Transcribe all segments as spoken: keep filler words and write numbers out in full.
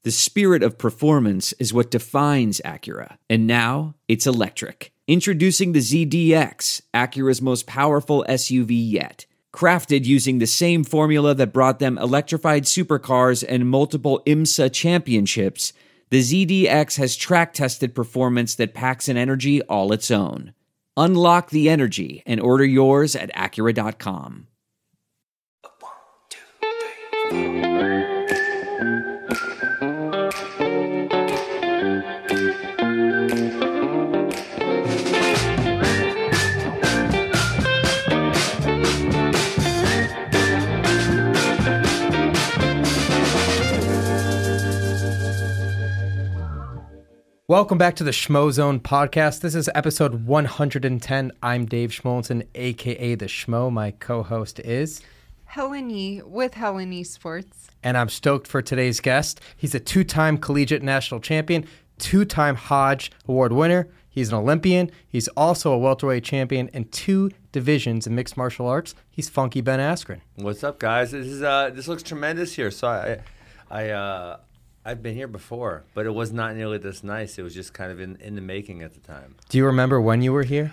The spirit of performance is what defines Acura. And now, it's electric. Introducing the Z D X, Acura's most powerful S U V yet. Crafted using the same formula that brought them electrified supercars and multiple IMSA championships, the Z D X has track-tested performance that packs an energy all its own. Unlock the energy and order yours at Acura dot com. One, two, three, four. Welcome back to the Schmo Zone podcast. This is episode one hundred ten. I'm Dave Schmolenson, a k a. The Schmo. My co-host is... Helen Yee with Helen Yee Sports. And I'm stoked for today's guest. He's a two-time collegiate national champion, two-time Hodge Award winner. He's an Olympian. He's also a welterweight champion in two divisions in mixed martial arts. He's Funky Ben Askren. What's up, guys? This is uh, this looks tremendous here. So I, I, uh, I've been here before, but it was not nearly this nice. It was just kind of in, in the making at the time. Do you remember when you were here?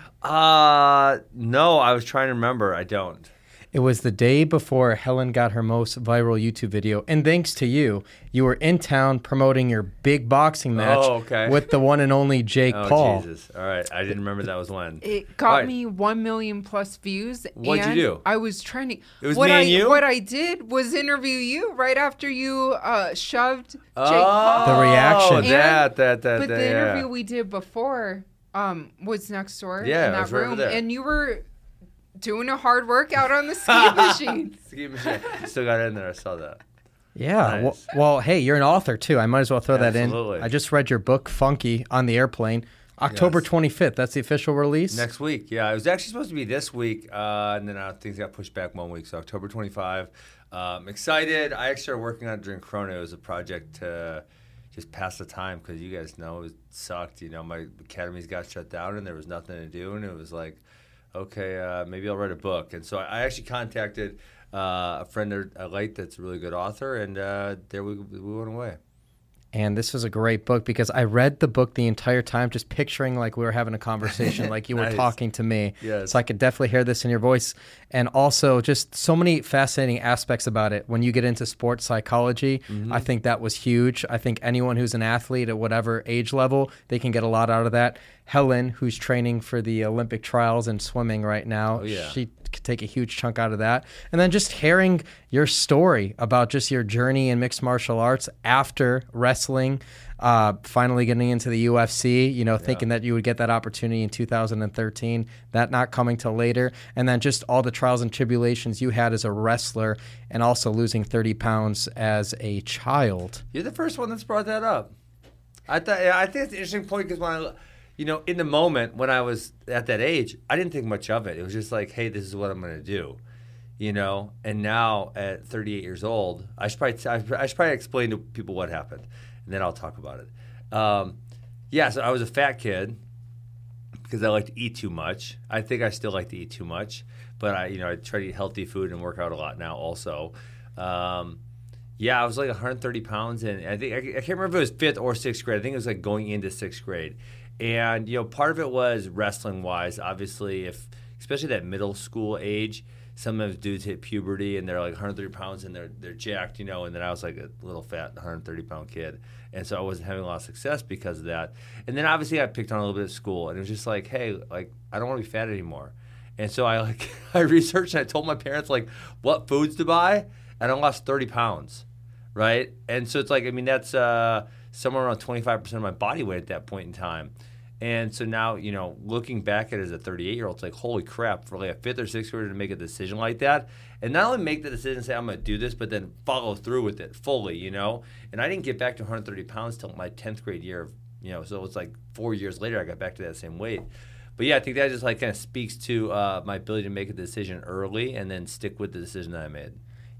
Uh, no, I was trying to remember. I don't. It was the day before Helen got her most viral YouTube video. And thanks to you, you were in town promoting your big boxing match oh, okay. with the one and only Jake oh, Paul. Jesus. All right. I didn't remember that was when. It got right. me one million plus views. What'd and you do? I was trying to. It was what me I, and you? What I did was interview you right after you uh, shoved Jake oh, Paul. The reaction. And- that, that, that, But that, the yeah. interview we did before um, was next door Yeah, in it that was right over room. there. And you were doing a hard workout on the ski machine. Ski machine. Still got it in there. I saw that. Yeah. Nice. Well, well, hey, you're an author too. I might as well throw that Absolutely. in. I just read your book, Funky, on the airplane. October Yes. twenty-fifth. That's the official release. Next week, yeah. It was actually supposed to be this week, uh, and then uh, things got pushed back one week. So October twenty-fifth. Um, excited. I actually started working on it during Corona. It was a project to just pass the time because you guys know it sucked. You know, my academies got shut down and there was nothing to do, and it was like, okay, uh, maybe I'll write a book. And so I, I actually contacted uh, a friend I like that's a really good author, and uh, there we, we went away. And this was a great book because I read the book the entire time, just picturing like we were having a conversation, like you Nice. were talking to me. Yes. So I could definitely hear this in your voice. And also just so many fascinating aspects about it. When you get into sports psychology, Mm-hmm. I think that was huge. I think anyone who's an athlete at whatever age level, they can get a lot out of that. Helen, who's training for the Olympic trials in swimming right now, Oh, yeah. she could take a huge chunk out of that. And then just hearing your story about just your journey in mixed martial arts after wrestling, uh, finally getting into the U F C, you know, thinking that you would get that opportunity in two thousand thirteen, that not coming till later, and then just all the trials and tribulations you had as a wrestler and also losing thirty pounds as a child. You're the first one that's brought that up. I thought I think it's an interesting point because when I, you know, in the moment when I was at that age, I didn't think much of it. It was just like, hey, this is what I'm going to do, you know. And now at thirty-eight years old, I should probably I should probably explain to people what happened, and then I'll talk about it. Um, yeah, so I was a fat kid because I like to eat too much. I think I still like to eat too much, but I, you know, I try to eat healthy food and work out a lot now also. Um, Yeah, I was like one hundred thirty pounds, and I think I, I can't remember if it was fifth or sixth grade. I think it was like going into sixth grade, and you know, part of it was wrestling wise. Obviously, if especially that middle school age, some of those dudes hit puberty and they're like one hundred thirty pounds and they're they're jacked, you know. And then I was like a little fat one hundred thirty pound kid, and so I wasn't having a lot of success because of that. And then obviously I picked on a little bit at school, and it was just like, hey, like I don't want to be fat anymore. And so I like I researched and I told my parents like what foods to buy, and I lost thirty pounds. Right? And so it's like, I mean, that's uh, somewhere around twenty-five percent of my body weight at that point in time. And so now, you know, looking back at it as a thirty-eight-year-old, it's like, holy crap, for like a fifth or sixth grader to make a decision like that. And not only make the decision and say, I'm going to do this, but then follow through with it fully, you know? And I didn't get back to one hundred thirty pounds till my tenth grade year, of, you know, so it's like four years later I got back to that same weight. But yeah, I think that just like kind of speaks to uh, my ability to make a decision early and then stick with the decision that I made.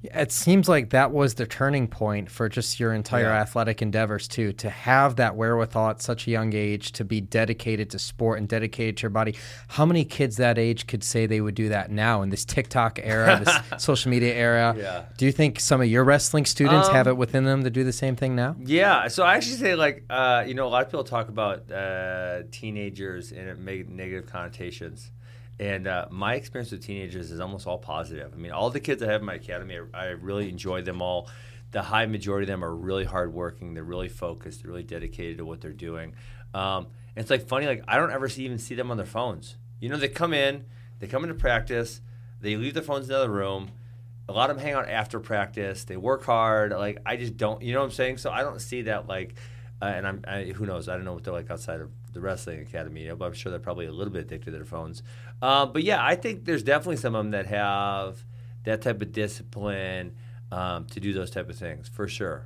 It seems like that was the turning point for just your entire Yeah. athletic endeavors too, to have that wherewithal at such a young age to be dedicated to sport and dedicated to your body. How many kids that age could say they would do that now in this TikTok era, this social media era? Yeah. Do you think some of your wrestling students Um, have it within them to do the same thing now? Yeah, so I actually say like uh, you know, a lot of people talk about uh, teenagers and it make negative connotations, and uh, my experience with teenagers is almost all positive. I mean, all the kids I have in my academy, I, I really enjoy them all. The high majority of them are really hardworking. They're really focused. They're really dedicated to what they're doing. Um, and it's like funny, like I don't ever see, even see them on their phones. You know, they come in, they come into practice, they leave their phones in the other room. A lot of them hang out after practice. They work hard. Like I just don't, you know what I'm saying? So I don't see that like, uh, and I'm I, who knows? I don't know what they're like outside of the wrestling academy, you know, but I'm sure they're probably a little bit addicted to their phones. Um, but yeah, I think there's definitely some of them that have that type of discipline um, to do those type of things for sure.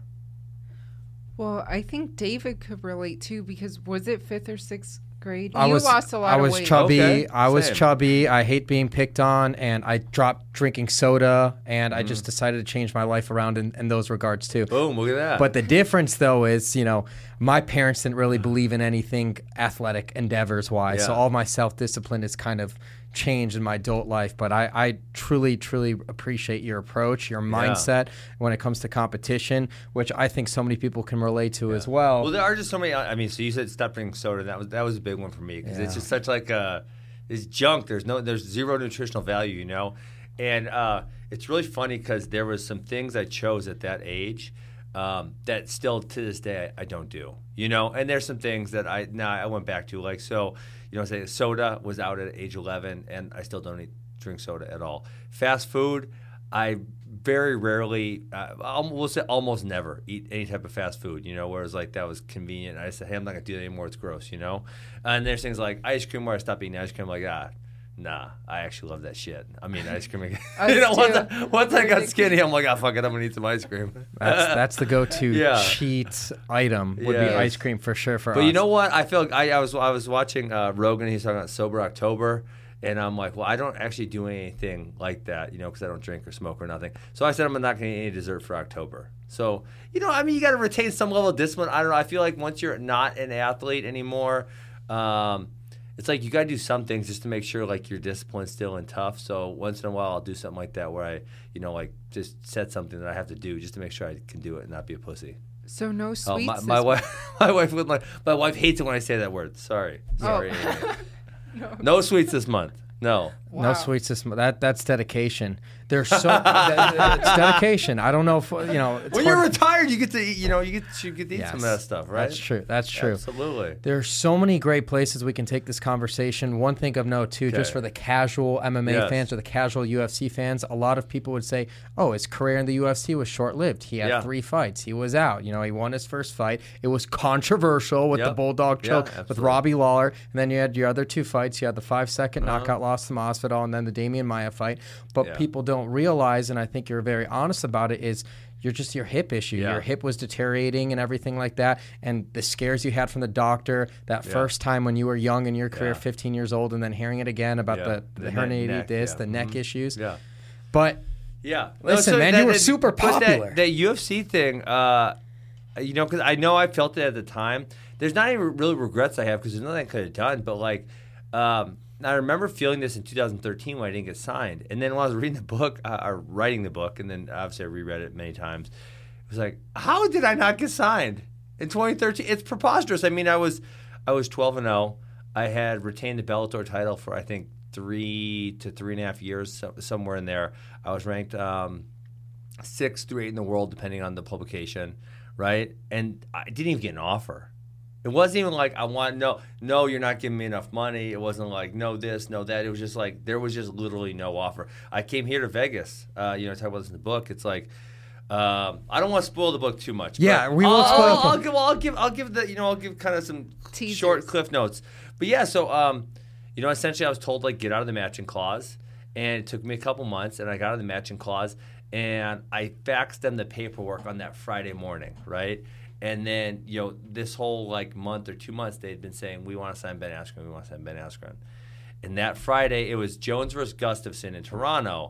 Well, I think David could relate too, because was it fifth or sixth grade? I you was, lost a lot I of was weight. chubby. Okay, I was same. chubby. I hate being picked on, and I dropped drinking soda, and I Mm-hmm. just decided to change my life around in, in those regards too. Boom, look at that. But the difference, though, is, you know, my parents didn't really believe in anything athletic endeavors wise. So Yeah. all my self discipline is kind of changed in my adult life. But I, I truly, truly appreciate your approach, your mindset when it comes to competition, which I think so many people can relate to as well. Well, there are just so many. I mean, so you said stop drinking soda. That was that was a big one for me because it's Yeah. just such like a it's junk. There's no there's zero nutritional value, you know. And uh, it's really funny because there was some things I chose at that age um, that still to this day I, I don't do, you know. And there's some things that I now I went back to, like so, you know, say soda was out at age eleven, and I still don't eat, drink soda at all. Fast food, I very rarely, uh, I'll- we'll say almost never eat any type of fast food, you know, whereas like that was convenient. I said, hey, I'm not going to do that anymore. It's gross, you know? And there's things like ice cream where I stopped eating ice cream. Like, ah, nah, I actually love that shit. I mean, ice cream. you know, Us once too. I, once I got skinny, I'm like, ah, fuck it, I'm going to eat some ice cream. That's that's the go-to Yeah. cheat item would be Yes. ice cream for sure for But us. you know what? I feel I, I was I was watching uh, Rogan. He's talking about sober October, and I'm like, well, I don't actually do anything like that, you know, because I don't drink or smoke or nothing. So I said I'm not going to eat any dessert for October. So you know, I mean, you got to retain some level of discipline. I don't know. I feel like once you're not an athlete anymore, um, it's like you got to do some things just to make sure like your discipline's still and tough. So once in a while, I'll do something like that where I, you know, like just set something that I have to do just to make sure I can do it and not be a pussy. So no Oh, sweets. my, this my wife, my wife would like. My wife hates it when I say that word. Sorry, sorry. no. No sweets this month. No. No Wow. sweets this month. That that's dedication. There's so that, it's dedication. I don't know if you know. It's When you're hard- retired, you get to eat. You know, you get you get to eat Yes. some of that stuff, right? That's true. That's true. Absolutely. There are so many great places we can take this conversation. One thing of note, too, just Okay. for the casual M M A Yes. fans or the casual U F C fans, a lot of people would say, oh, his career in the U F C was short-lived. He had Yeah. three fights. He was out. You know, he won his first fight. It was controversial with the Yep. Bulldog Yeah, choke with absolutely. Robbie Lawler. And then you had your other two fights. You had the five-second Uh-huh. knockout loss to Masvidal and then the Damian Maia fight. But Yeah. people don't realize, and I think you're very honest about it, is you're just your hip issue. Yeah. Your hip was deteriorating and everything like that. And the scares you had from the doctor that Yeah. first time when you were young in your career, Yeah. fifteen years old, and then hearing it again about Yeah. the, the, The herniated neck, disc, yeah. the neck Mhm. issues. Yeah. But Yeah. Listen, man, you were super but that- popular. That, U F C thing, uh, you know, because I know I felt it at the time. There's not even really regrets I have because there's nothing I could have done. But like, um, I remember feeling this in two thousand thirteen when I didn't get signed, and then when I was reading the book, uh, or writing the book, and then obviously I reread it many times. It was like, how did I not get signed in twenty thirteen? It's preposterous. I mean, I was, I was twelve and zero. I had retained the Bellator title for I think three to three and a half years, so, somewhere in there. I was ranked um, six through eight in the world, depending on the publication, right? And I didn't even get an offer. It wasn't even like I want no, no, you're not giving me enough money. It wasn't like no this, no that. It was just like there was just literally no offer. I came here to Vegas. Uh, you know, I talk about this in the book. It's like um, I don't want to spoil the book too much. Yeah, but we won't I'll, spoil I'll, it. I'll give, I'll give, I'll give the, you know, I'll give kind of some Teasers. short cliff notes. But yeah, so um, you know, essentially, I was told like get out of the matching clause, and it took me a couple months, and I got out of the matching clause, and I faxed them the paperwork on that Friday morning, right? And then, you know, this whole like month or two months, they'd been saying, we want to sign Ben Askren, we want to sign Ben Askren. And that Friday, it was Jones versus Gustafson in Toronto.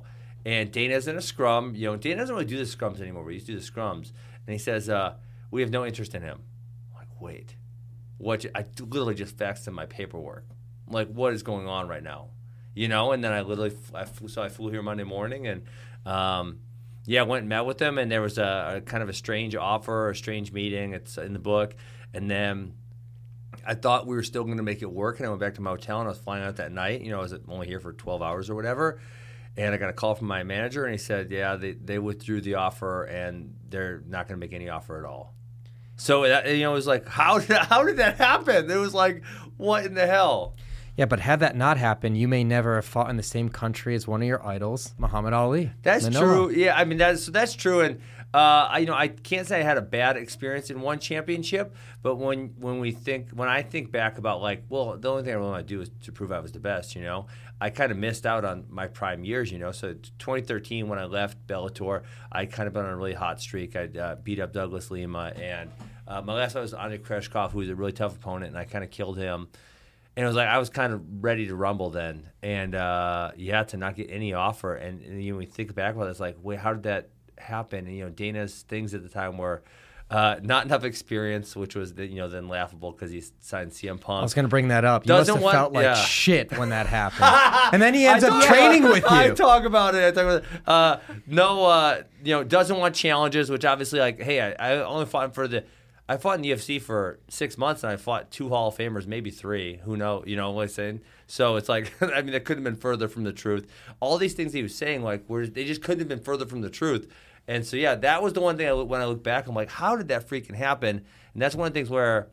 And Dana's in a scrum. You know, Dana doesn't really do the scrums anymore. We used to do the scrums. And he says, uh, we have no interest in him. I'm like, wait. What? I literally just faxed him my paperwork. I'm like, what is going on right now? You know, and then I literally, I flew, so I flew here Monday morning and, um, yeah, I went and met with them, and there was a, a kind of a strange offer, a strange meeting. It's in the book. And then I thought we were still going to make it work, and I went back to my hotel, and I was flying out that night. You know, I was only here for twelve hours or whatever. And I got a call from my manager, and he said, yeah, they, they withdrew the offer, and they're not going to make any offer at all. So, that, you know, it was like, how did, how did that happen? It was like, what in the hell? Yeah, but had that not happened, you may never have fought in the same country as one of your idols, Muhammad Ali. That's Manila. true. Yeah, I mean, that's, so that's true. And, uh, I, you know, I can't say I had a bad experience in one championship, but when when we think, when I think back about like, well, the only thing I really want to do is to prove I was the best, you know. I kind of missed out on my prime years, you know. So twenty thirteen, when I left Bellator, I kind of been on a really hot streak. I uh, beat up Douglas Lima, and uh, my last fight was Andrei Kreshkov, who was a really tough opponent, and I kind of killed him. And it was like I was kind of ready to rumble then, and uh, yeah, to not get any offer. And, and you know, when you think back about it, it's like, wait, how did that happen? And you know, Dana's things at the time were uh, not enough experience, which was you know then laughable because he signed C M Punk. I was going to bring that up. You Doesn't must have want- felt like yeah. shit when that happened, and then he ends I up talk- training with you. I talk about it. I talk about it. Uh, no, uh, you know, doesn't want challenges, which obviously, like, hey, I, I only fought for the. I fought in the U F C for six months, and I fought two Hall of Famers, maybe three. Who know? You know what I'm saying? So it's like, I mean, that couldn't have been further from the truth. All these things he was saying, like, were they just couldn't have been further from the truth. And so, yeah, that was the one thing I, when I look back, I'm like, how did that freaking happen? And that's one of the things where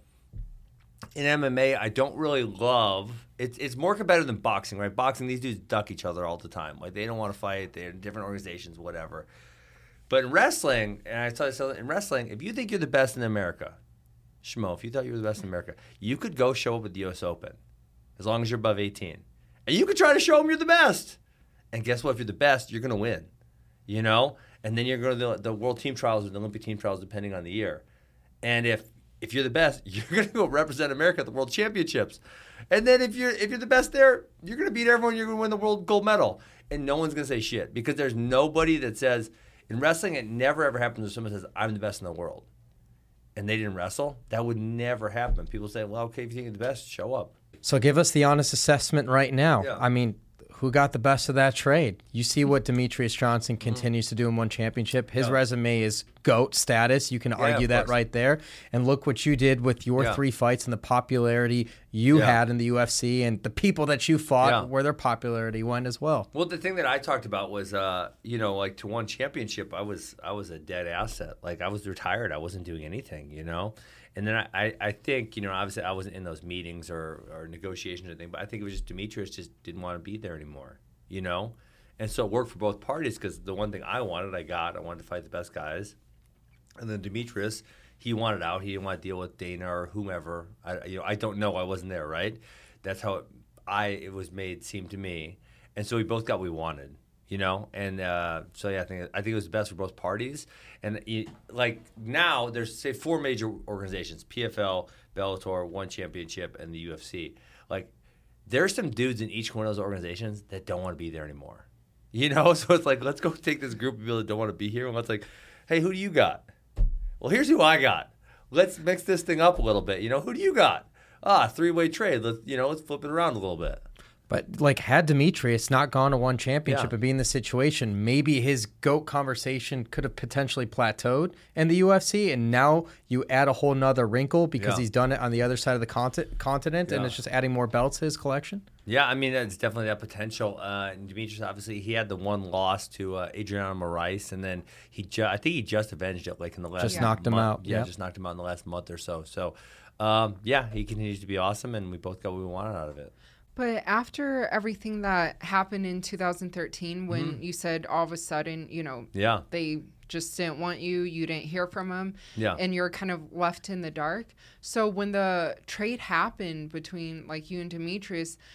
in M M A, I don't really love. It's it's more competitive than boxing, right? Boxing, these dudes duck each other all the time. Like, they don't want to fight. They're in different organizations, whatever. But in wrestling, and I tell you something, in wrestling, if you think you're the best in America, Shmo, if you thought you were the best in America, you could go show up at the U S Open as long as you're above eighteen. And you could try to show them you're the best. And guess what? If you're the best, you're going to win. You know? And then you're going to the, the World Team Trials or the Olympic Team Trials, depending on the year. And if if you're the best, you're going to go represent America at the World Championships. And then if you're if you're the best there, you're going to beat everyone. You're going to win the world gold medal. And no one's going to say shit because there's nobody that says, in wrestling, it never ever happens when someone says, I'm the best in the world. And they didn't wrestle. That would never happen. People say, well, okay, if you think you're the best, show up. So give us the honest assessment right now. Yeah. I mean, who got the best of that trade? You see what Demetrius Johnson continues to do in one championship. His Yeah. resume is GOAT status. You can Yeah, argue of that course. right there. And look what you did with your Yeah. three fights and the popularity you Yeah. had in the U F C and the people that you fought Yeah. where their popularity went as well. Well, the thing that I talked about was, uh, you know, like to one championship, I was I was a dead asset. Like I was retired. I wasn't doing anything, you know. And then I, I, I think, you know, obviously I wasn't in those meetings or, or negotiations or anything, but I think it was just Demetrius just didn't want to be there anymore, you know. And so it worked for both parties because the one thing I wanted, I got. I wanted to fight the best guys. And then Demetrius, he wanted out. He didn't want to deal with Dana or whomever. I, you know, I don't know. I wasn't there, right? That's how it, I it was made seem to me. And so we both got what we wanted, you know. And uh, so yeah, I think I think it was the best for both parties. And you, like now, there's say four major organizations: P F L, Bellator, One Championship, and the U F C. Like there's some dudes in each one of those organizations that don't want to be there anymore. You know, so it's like let's go take this group of people that don't want to be here, and let's like, hey, who do you got? Well, here's who I got. Let's mix this thing up a little bit. You know, who do you got? Ah, three-way trade. Let's, you know, let's flip it around a little bit. But like, had Demetrius not gone to one championship Yeah. and be in this situation, maybe his GOAT conversation could have potentially plateaued in the U F C. And now you add a whole nother wrinkle because Yeah. he's done it on the other side of the conti- continent, and Yeah. it's just adding more belts to his collection. Yeah, I mean, it's definitely that potential. Uh, and Demetrius, obviously, he had the one loss to uh, Adriano Moraes, and then he, ju- I think he just avenged it, like in the last Just knocked him month. out, Yeah, yep. just knocked him out in the last month or so. So, um, yeah, he continues to be awesome, and we both got what we wanted out of it. But after everything that happened in two thousand thirteen, when you said all of a sudden, you know, Yeah, they just didn't want you, you didn't hear from them, Yeah. and you're kind of left in the dark. So when the trade happened between like you and Demetrius,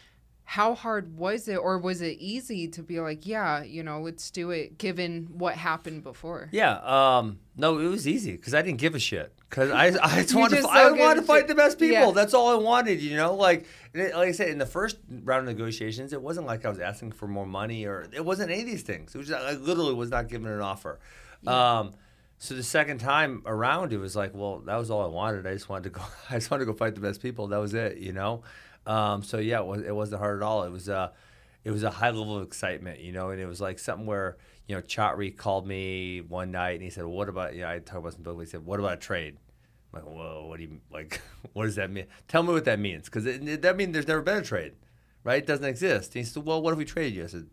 how hard was it, or was it easy to be like, yeah, you know, let's do it, given what happened before? Yeah. Um, no, it was easy because I didn't give a shit. Because I, I just You wanted, just to, I so wanted to give a fight shit. the best people. Yeah. That's all I wanted, you know. Like, like I said, in the first round of negotiations, it wasn't like I was asking for more money, or it wasn't any of these things. It was just, I literally was not given an offer. Yeah. Um, so the second time around, it was like, well, that was all I wanted. I just wanted to go. I just wanted to go fight the best people. That was it, you know. Um, so yeah, it, was, it wasn't hard at all. It was uh, it was a high level of excitement, you know, and it was like something where, you know, Chatri called me one night and he said, well, what about, you know, I talked about some book. He said, what about a trade? I'm like, whoa, what do you, like, what does that mean? Tell me what that means. Because that means there's never been a trade, right? It doesn't exist. And he said, well, what if we traded you? I said,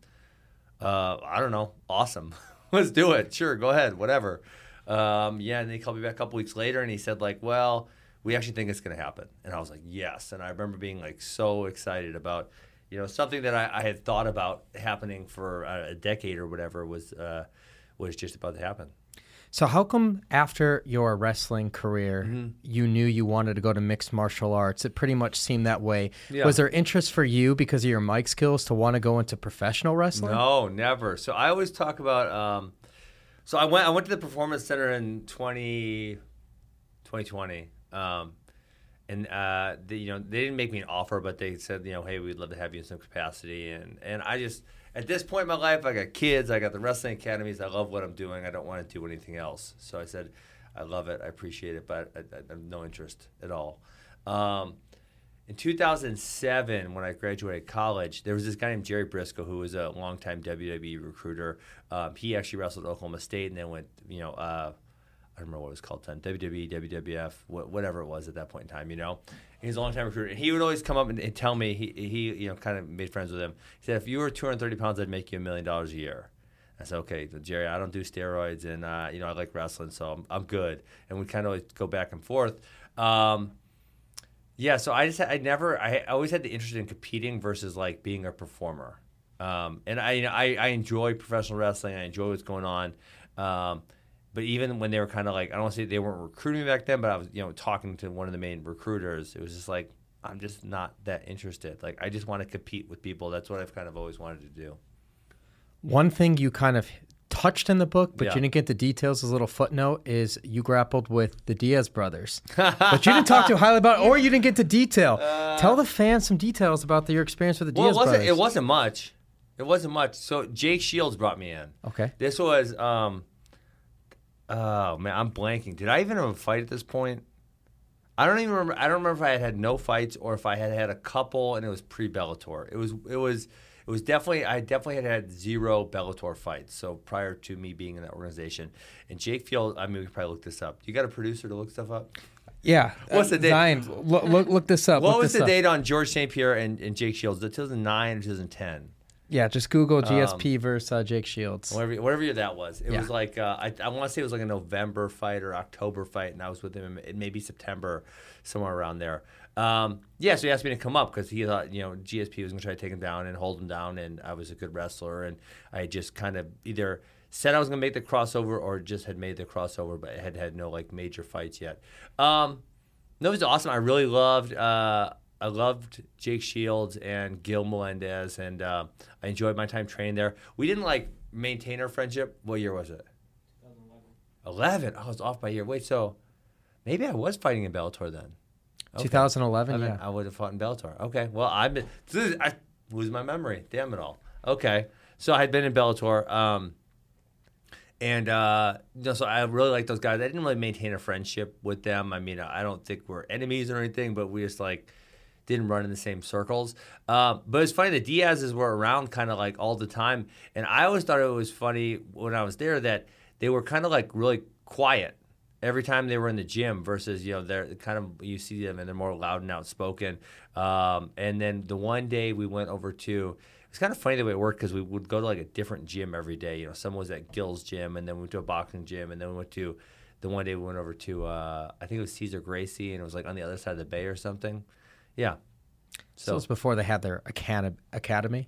uh, I don't know. Awesome. Let's do it. Sure, go ahead, whatever. Um, yeah, and then he called me back a couple weeks later and he said, like, well, we actually think it's going to happen. And I was like, yes. And I remember being, like, so excited about, you know, something that I, I had thought about happening for a, a decade or whatever was uh, was just about to happen. So how come after your wrestling career, Mm-hmm. you knew you wanted to go to mixed martial arts? It pretty much seemed that way. Yeah. Was there interest for you because of your mic skills to want to go into professional wrestling? No, never. So I always talk about. Um, so I went. I went to the Performance Center in twenty twenty, um, and uh, they, you know, they didn't make me an offer, but they said, you know, hey, we'd love to have you in some capacity. And and I just, at this point in my life, I got kids. I got the wrestling academies. I love what I'm doing. I don't want to do anything else. So I said, I love it. I appreciate it, but I, I, I have no interest at all. Um, In two thousand seven, when I graduated college, there was this guy named Jerry Briscoe who was a longtime W W E recruiter. Um, he actually wrestled at Oklahoma State and then went, you know, uh, I don't remember what it was called then, W W E, W W F, wh- whatever it was at that point in time, you know. And he's a longtime recruiter. And he would always come up and, and tell me, he, he, you know, kind of made friends with him. He said, if you were two hundred thirty pounds, I'd make you a million dollars a year. I said, okay, Jerry, I don't do steroids, and, uh, you know, I like wrestling, so I'm, I'm good. And we kind of always go back and forth. Um, Yeah, so I just I never I always had the interest in competing versus like being a performer, um, and I, you know, I I enjoy professional wrestling. I enjoy what's going on, um, but even when they were kind of like, I don't want to say they weren't recruiting me back then, but I was, you know, talking to one of the main recruiters. It was just like, I'm just not that interested. Like, I just want to compete with people. That's what I've kind of always wanted to do. One thing you kind of touched in the book, but Yeah. you didn't get the details, as a little footnote, is you grappled with the Diaz brothers. But you didn't talk too highly about it, or you didn't get to detail. Tell the fans some details about the, your experience with the Well, it Diaz wasn't brothers. it wasn't much. It wasn't much. So Jake Shields brought me in. Okay. This was um oh man, I'm blanking. Did I even have a fight at this point? I don't even remember. I don't remember if I had had no fights or if I had had a couple and it was pre-Bellator. It was it was it was definitely I definitely had had zero Bellator fights. So prior to me being in that organization, and Jake Field, I mean, we could probably look this up. You got a producer to look stuff up? Yeah. What's the date? Zion, look, look, look this up. What look was this the up. date on George Saint Pierre and, and Jake Shields? two thousand nine or two thousand ten? Yeah, just Google G S P Um, versus uh, Jake Shields. Whatever, whatever year that was. It Yeah. was like, uh, I, I want to say it was like a November fight or October fight, and I was with him in maybe September, somewhere around there. Um, yeah, so he asked me to come up because he thought, you know, G S P was going to try to take him down and hold him down, and I was a good wrestler, and I just kind of either said I was going to make the crossover or just had made the crossover, but had had no, like, major fights yet. Um, no, it was awesome. I really loved uh, I loved Jake Shields and Gil Melendez, and uh, I enjoyed my time training there. We didn't, like, maintain our friendship. What year was it? eleven. I was off by a year. Wait, so maybe I was fighting in Bellator then. Okay. twenty eleven, I mean, yeah. I would have fought in Bellator. Okay, well, I've been. This is, I lose my memory. Damn it all. Okay, so I had been in Bellator, um, and uh, you know, so I really like those guys. I didn't really maintain a friendship with them. I mean, I don't think we're enemies or anything, but we just like didn't run in the same circles. Um, but it's funny, the Diaz's were around kind of like all the time, and I always thought it was funny when I was there that they were kind of like really quiet every time they were in the gym versus, you know, they're kind of, you see them and they're more loud and outspoken. Um, and then the one day we went over to, it's kind of funny the way it worked because we would go to like a different gym every day. You know, someone was at Gil's gym, and then we went to a boxing gym, and then we went to, the one day we went over to, uh, I think it was Cesar Gracie, and it was like on the other side of the bay or something. Yeah. So, So, it was before they had their acad- academy.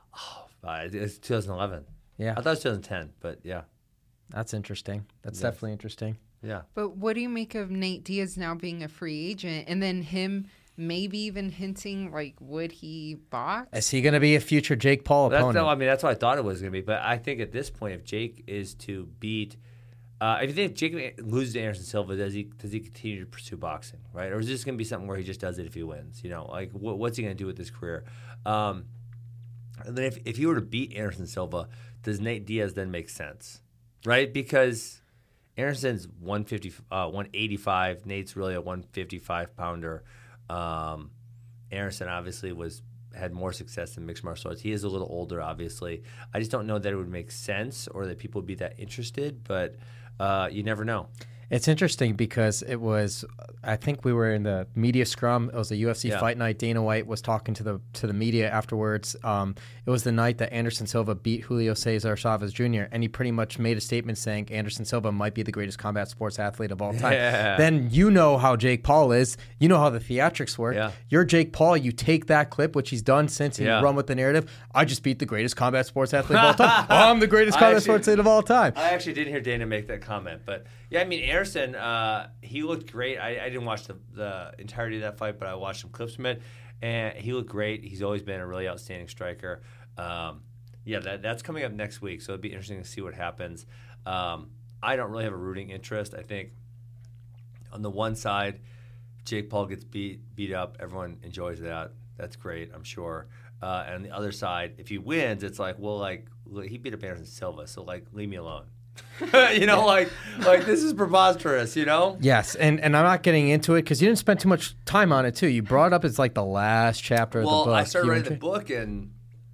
uh, it's two thousand eleven. Yeah, I thought it was two thousand ten, but yeah. that's interesting. That's Yes. definitely interesting. Yeah. But what do you make of Nate Diaz now being a free agent, and then him maybe even hinting like, would he box? Is he going to be a future Jake Paul That's opponent? no, I mean, that's what I thought it was going to be. But I think at this point, if Jake is to beat, uh, if you think if Jake loses to Anderson Silva, does he does he continue to pursue boxing, right? Or is this going to be something where he just does it if he wins? You know, like what, what's he going to do with his career? Um, and then if if he were to beat Anderson Silva, does Nate Diaz then make sense, right? Because Anderson's one fifty, uh, one eighty-five. Nate's really a one fifty-five pounder. Um, Anderson obviously was had more success in mixed martial arts. He is a little older, obviously. I just don't know that it would make sense or that people would be that interested, but uh, you never know. It's interesting because it was, I think we were in the media scrum. It was a U F C Yeah. fight night. Dana White was talking to the to the media afterwards. Um, it was the night that Anderson Silva beat Julio Cesar Chavez Junior, and he pretty much made a statement saying Anderson Silva might be the greatest combat sports athlete of all time. Yeah. Then you know how Jake Paul is. You know how the theatrics work. Yeah. You're Jake Paul. You take that clip, which he's done since, and Yeah. you run with the narrative. I just beat the greatest combat sports athlete of all time. I'm the greatest I combat actually- sports athlete of all time. I actually didn't hear Dana make that comment, but yeah, I mean Anderson, uh, he looked great. I, I didn't watch the, the entirety of that fight, but I watched some clips from it, and he looked great. He's always been a really outstanding striker. Um, yeah, that that's coming up next week, so it'd be interesting to see what happens. Um, I don't really have a rooting interest. I think on the one side, Jake Paul gets beat beat up. Everyone enjoys that. That's great, I'm sure. Uh, and on the other side, if he wins, it's like, well, like he beat up Anderson Silva, so like leave me alone. you know, like like this is preposterous. You know. Yes, and, and I'm not getting into it because you didn't spend too much time on it too. You brought it up as like the last chapter Well, of the book. I started You writing the enjoy- book in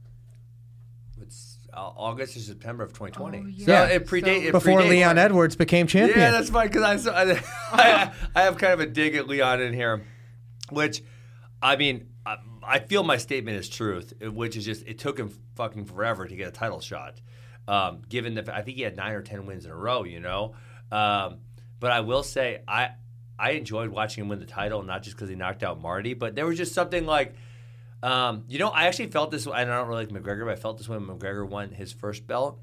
it's uh, August or September of twenty twenty. Oh, yeah. So Yeah. it predates So- it before predates- Leon Edwards became champion. Yeah, that's fine because I, saw- I I have kind of a dig at Leon in here, which I mean I, I feel my statement is truth, which is just it took him fucking forever to get a title shot. Um, given that I think he had nine or ten wins in a row, you know. Um, but I will say I I enjoyed watching him win the title, not just because he knocked out Marty, but there was just something like, um, you know, I actually felt this. I don't really like McGregor, but I felt this when McGregor won his first belt.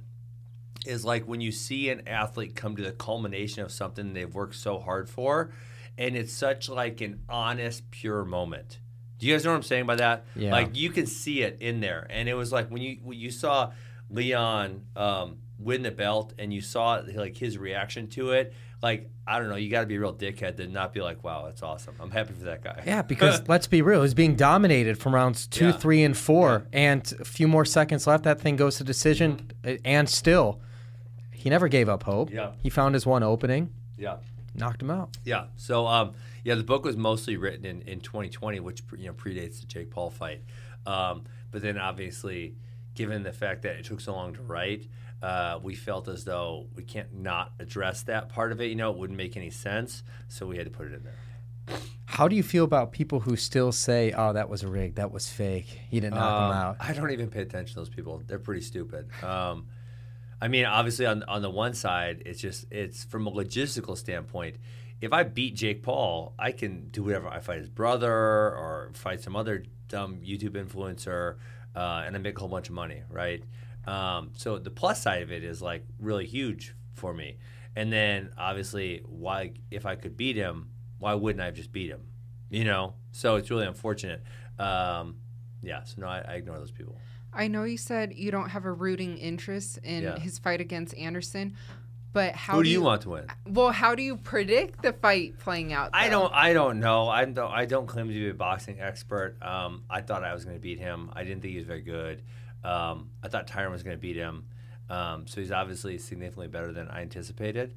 Is like when you see an athlete come to the culmination of something they've worked so hard for, and it's such like an honest, pure moment. Do you guys know what I'm saying by that? Yeah. Like you can see it in there, and it was like when you when you saw Leon um, win the belt, and you saw like his reaction to it. Like I don't know, you got to be a real dickhead to not be like, "Wow, that's awesome! I'm happy for that guy." Yeah, because let's be real, he's being dominated from rounds two, Yeah. three, and four, and a few more seconds left. That thing goes to decision, and still, he never gave up hope. Yeah. He found his one opening, yeah. knocked him out. Yeah. So, um, yeah, the book was mostly written in, in twenty twenty, which you know predates the Jake Paul fight. Um, but then, obviously, given the fact that it took so long to write, uh, we felt as though we can't not address that part of it. You know, it wouldn't make any sense, so we had to put it in there. How do you feel about people who still say, "Oh, that was a rig, that was fake, he didn't knock Um, him out"? I don't even pay attention to those people. They're pretty stupid. Um, I mean, obviously, on on the one side, it's just it's from a logistical standpoint. If I beat Jake Paul, I can do whatever. I fight his brother or fight some other dumb YouTube influencer, uh, and I make a whole bunch of money, right? Um, so the plus side of it is like really huge for me. And then obviously, why if I could beat him, why wouldn't I have just beat him? You know. So it's really unfortunate. Um, yeah. So no, I, I ignore those people. I know you said you don't have a rooting interest in Yeah. his fight against Anderson, but how Who do you want to win? Well, how do you predict the fight playing out? I though? don't. I don't know. I don't. I don't claim to be a boxing expert. Um, I thought I was going to beat him. I didn't think he was very good. Um, I thought Tyron was going to beat him. Um, so he's obviously significantly better than I anticipated.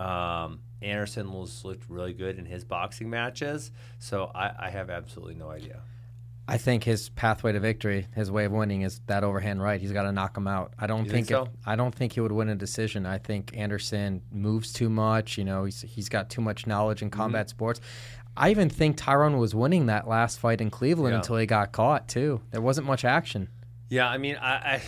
Um, Anderson was looked really good in his boxing matches. So I, I have absolutely no idea. I think his pathway to victory, his way of winning, is that overhand right. He's got to knock him out. I don't You think, think if- so? I don't think he would win a decision. I think Anderson moves too much. You know, he's he's got too much knowledge in combat Mm-hmm. sports. I even think Tyron was winning that last fight in Cleveland Yeah. until he got caught too. There wasn't much action. Yeah, I mean, I,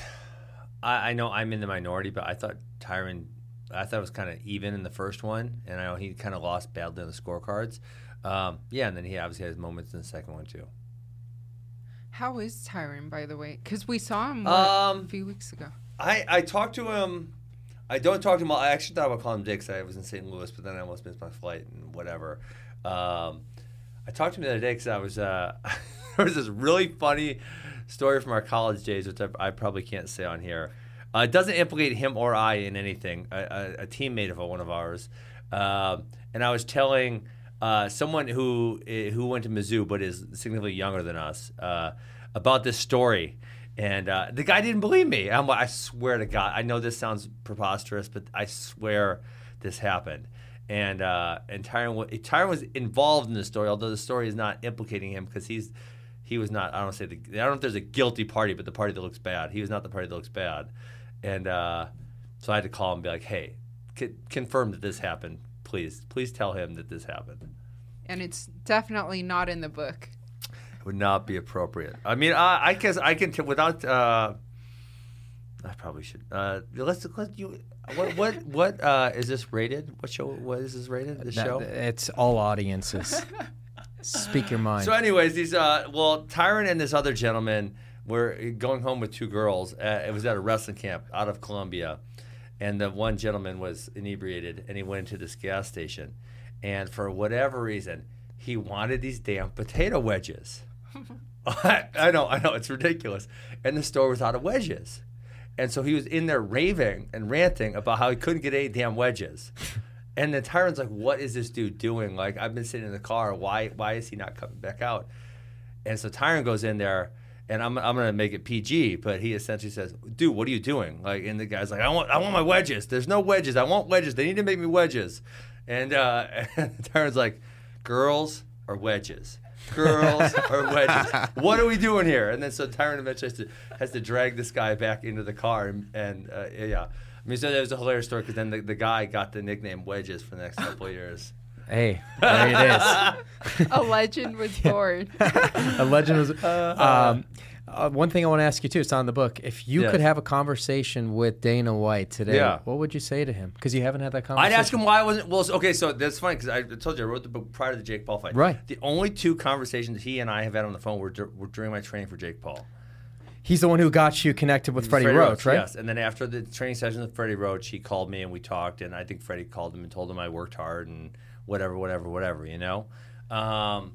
I, I know I'm in the minority, but I thought Tyron, I thought it was kind of even in the first one, and I know he kind of lost badly on the scorecards. Um, yeah, and then he obviously had his moments in the second one too. How is Tyron, by the way? Because we saw him what, Um, a few weeks ago. I, I talked to him. I don't talk to him. I actually thought about calling him Dick 'cause I was in Saint Louis, but then I almost missed my flight and whatever. Um, I talked to him the other day because I was uh, there was this really funny story from our college days, which I, I probably can't say on here. Uh, it doesn't implicate him or I in anything. A, a, a teammate of one of ours, uh, and I was telling uh, someone who who went to Mizzou but is significantly younger than us uh, about this story, and uh, the guy didn't believe me. I'm like, I swear to God, I know this sounds preposterous, but I swear this happened. And uh, and Tyron, Tyron was involved in the story, although the story is not implicating him because he's he was not. I don't say the. I don't know if there's a guilty party, but the party that looks bad. He was not the party that looks bad, and uh, so I had to call him and be like, "Hey, c- confirm that this happened, please. Please tell him that this happened." And it's definitely not in the book. It would not be appropriate. I mean, I, I guess I can t- without. Uh, I probably should. Uh, let's let you. What what what uh, is this rated? What show? What is this rated? This That- show? It's all audiences. Speak your mind. So, anyways, these uh, well, Tyron and this other gentleman were going home with two girls. Uh, it was at a wrestling camp out of Columbia, and the one gentleman was inebriated, and he went into this gas station, and for whatever reason, he wanted these damn potato wedges. I, I know, I know, it's ridiculous, and the store was out of wedges. And so he was in there raving and ranting about how he couldn't get any damn wedges. And then Tyron's like, what is this dude doing? Like, I've been sitting in the car. Why why is he not coming back out? And so Tyron goes in there, and I'm I'm going to make it P G, but he essentially says, dude, what are you doing? Like, and the guy's like, I want I want my wedges. There's no wedges. I want wedges. They need to make me wedges. And, uh, and Tyron's like, girls or wedges? Girls or wedges? What are we doing here? And then so Tyron eventually has to, has to drag this guy back into the car. And, and uh, yeah. I mean, so that was a hilarious story because then the, the guy got the nickname Wedges for the next couple of years. Hey, there it is. A legend was born. A legend was. Um, uh, one thing I want to ask you too, it's on the book. If you Yes. could have a conversation with Dana White today, Yeah. what would you say to him? Because you haven't had that I'd conversation. ask him why I wasn't. Well, okay, so that's funny because I told you I wrote the book prior to the Jake Paul fight. Right. The only two conversations he and I have had on the phone were, dur- were during my training for Jake Paul. He's the one who got you connected with Freddie, Roach, right? Yes, and then after the training session with Freddie Roach, he called me and we talked, and I think Freddie called him and told him I worked hard and whatever, whatever, whatever, you know. Um,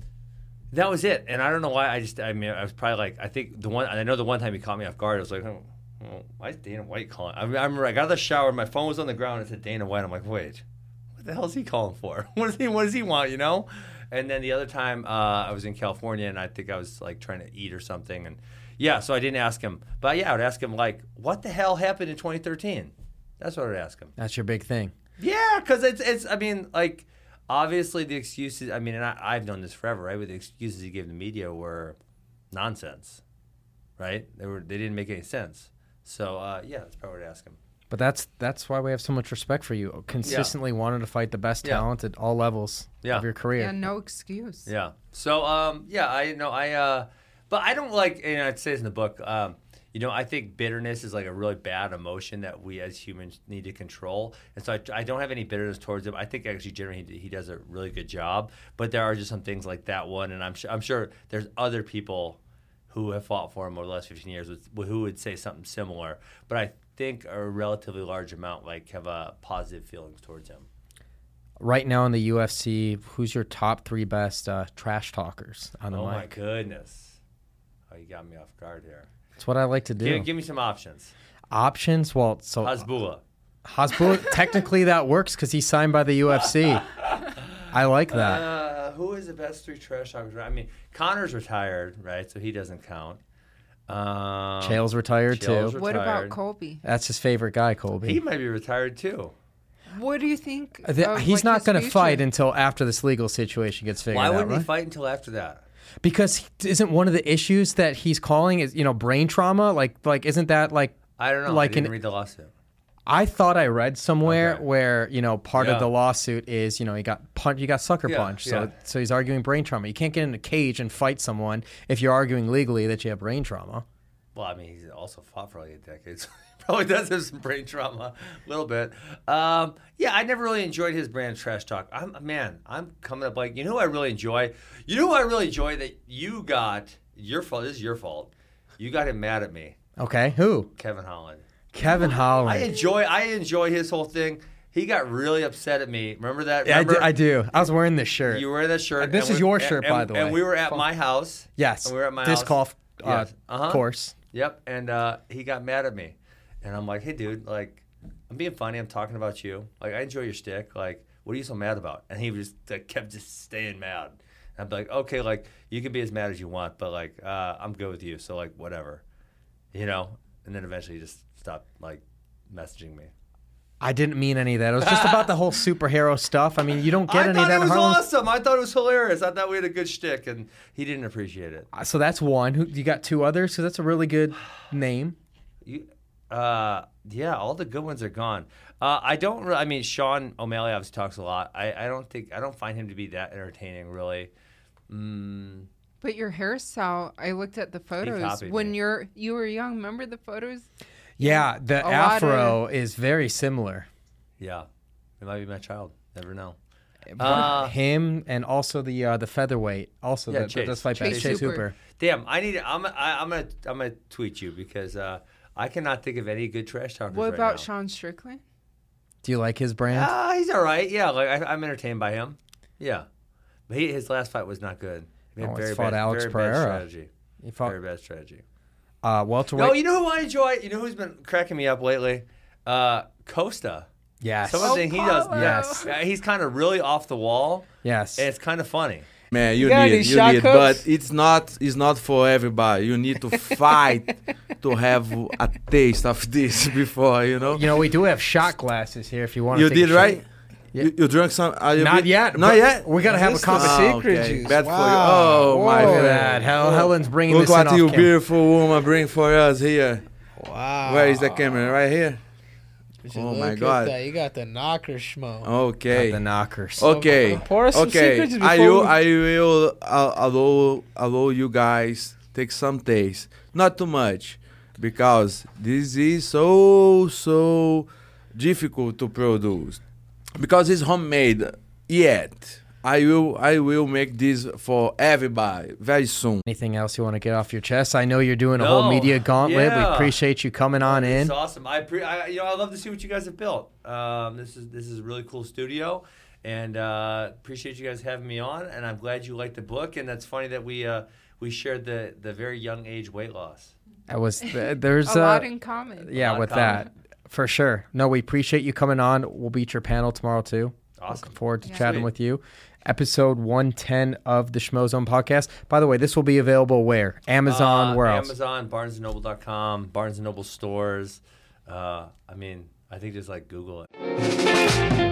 that was it, and I don't know why. I just, I mean, I was probably like, I think the one, I know the one time he caught me off guard, I was like, oh, oh, why is Dana White calling? I, mean, I remember I got out of the shower, my phone was on the ground, and it said Dana White. I'm like, wait, what the hell is he calling for? What does he, what does he want, you know? And then the other time, uh, I was in California, and I think I was like trying to eat or something, and yeah, so I didn't ask him. But yeah, I would ask him, like, what the hell happened in twenty thirteen? That's what I would ask him. That's your big thing. Yeah, because it's, it's, I mean, like, obviously the excuses, I mean, and I, I've known this forever, right? But the excuses he gave the media were nonsense, right? They were, they didn't make any sense. So, uh, yeah, that's probably what I'd ask him. But that's that's why we have so much respect for you. Consistently wanting to fight the best Yeah. talent at all levels Yeah. of your career. Yeah, no excuse. Yeah. So, um, yeah, I know, I, uh, but I don't like, and I'd say this in the book, um, you know, I think bitterness is like a really bad emotion that we as humans need to control. And so I, I don't have any bitterness towards him. I think actually generally he, he does a really good job. But there are just some things like that one. And I'm, sure I'm sure there's other people who have fought for him over the last fifteen years with, who would say something similar. But I think a relatively large amount like have uh, positive feelings towards him. Right now in the U F C, who's your top three best uh, trash talkers on the Oh, mic? my goodness. Oh, you got me off guard here. That's what I like to do. Give, give me some options. Options? Well, so Hasbulla. Hasbulla, technically that works because he's signed by the U F C. I like that. Uh, who is the best three trash talkers? I mean, Connor's retired, right? So he doesn't count. Um, Chael's retired Chael's too. What about retired. Colby? That's his favorite guy, Colby. He might be retired too. What do you think? Uh, the- of, he's like, not his going to future? fight until after this legal situation gets figured Why out. wouldn't right? he fight until after that? Because he- isn't one of the issues that he's calling is you know brain trauma? Like like isn't that like I don't know. Like I didn't an- read the lawsuit. I thought I read somewhere Okay. where you know part Yeah. of the lawsuit is you know he got punched, you got sucker Yeah, punched, so yeah. so he's arguing brain trauma. You can't get in a cage and fight someone if you're arguing legally that you have brain trauma. Well, I mean, he's also fought for like eight decades. He probably does have some brain trauma, a little bit. Um, yeah, I never really enjoyed his brand trash talk. I'm man, I'm coming up like you know who I really enjoy. You know who I really enjoy that you got your fault. This is your fault. You got him mad at me, Okay, who? Kevin Holland. Kevin Holland. I enjoy I enjoy his whole thing. he got really upset at me. Remember that? Yeah, I Remember? do, I do. I was wearing this shirt. You were wearing that shirt. This and is we- your and- shirt, and- by the way. And we were at my house. yes. And we were at my disc house. golf uh, Yes. Uh-huh. course. Yep. And uh, he got mad at me, and I'm like, "Hey, dude, like, I'm being funny. I'm talking about you. Like, I enjoy your shtick. Like, what are you so mad about?" And he just like, kept just staying mad. And I'd be like, "Okay, like, you can be as mad as you want, but like, uh, I'm good with you. So like, whatever, you know." And then eventually, he just stopped like messaging me. I didn't mean any of that. It was just about the whole superhero stuff. I mean, you don't get I any thought of that it in was Harlem. awesome. I thought it was hilarious. I thought we had a good shtick, and he didn't appreciate it. So that's one. Who you got two others? So that's a really good name. You, uh, yeah, all the good ones are gone. Uh, I don't. Re- I mean, Sean O'Malley obviously talks a lot. I, I don't think I don't find him to be that entertaining, really. Mm, But your hairstyle, I looked at the photos copied when me. you're you were young. Remember the photos? Yeah, the A lot afro is very similar. yeah, it might be my child. Never know. Uh, Uh, Him and also the uh, the featherweight, also Yeah, the, Chase. the fight back, Chase Chase Hooper. Hooper. Damn, I need. I'm. I, I'm gonna. I'm gonna tweet you because uh, I cannot think of any good trash talkers. What right about now. Sean Strickland? Do you like his brand? Ah, he's all right. Yeah, like I, I'm entertained by him. Yeah, but he, his last fight was not good. He had Oh, very he's fought bad, Alex very Pereira. bad strategy. He fought Very bad strategy. uh, welterweight. No, you know who I enjoy? You know who's been cracking me up lately? Uh, Costa. yes, Some of the things he does. Paulo. Yes. Yeah, he's kind of really off the wall, yes. and it's kind of funny. Man, you got any need, you shot need, hooks? but it's not, it's not for everybody. You need to fight to have a taste of this before, you know. You know, we do have shot glasses here if you want to You take a did shot. right. Yeah. You, you drank some? Are you Not bit- yet. Not but yet. We got to have a This is conversation. secret okay. juice. Bad for you. Wow. Oh my Whoa. Look at God. that. Hel- Helen's bringing Look this in what off you camera. beautiful woman bring for us here. Wow. Where is the camera? Right here. Would Oh look my at God. that. You got the knocker schmo. Okay. The knockers. Okay. Pour us some Okay. secrets I before will. we- I will uh, allow allow you guys take some taste. Not too much, because this is so so difficult to produce. Because it's homemade. Yet I will I will make this for everybody very soon. Anything else you want to get off your chest? I know you're doing a whole No. media gauntlet. We Yeah. appreciate you coming on It's in. awesome. I, pre- I, you know, I love to see what you guys have built. Um, this is this is a really cool studio, and uh, appreciate you guys having me on. And I'm glad you liked the book. And that's funny that we uh, we shared the the very young age weight loss. I was there's A uh, lot in common. yeah lot with in that common. for sure. No, we appreciate you coming on. We'll be at your panel tomorrow too. Awesome. Looking forward to Yeah. chatting Sweet. with you. Episode one ten of the Schmozone podcast. By the way, this will be available where? Amazon, Uh, where else? Amazon, Barnes and Noble dot com, Barnes and Noble stores. Uh, I mean, I think just like Google it.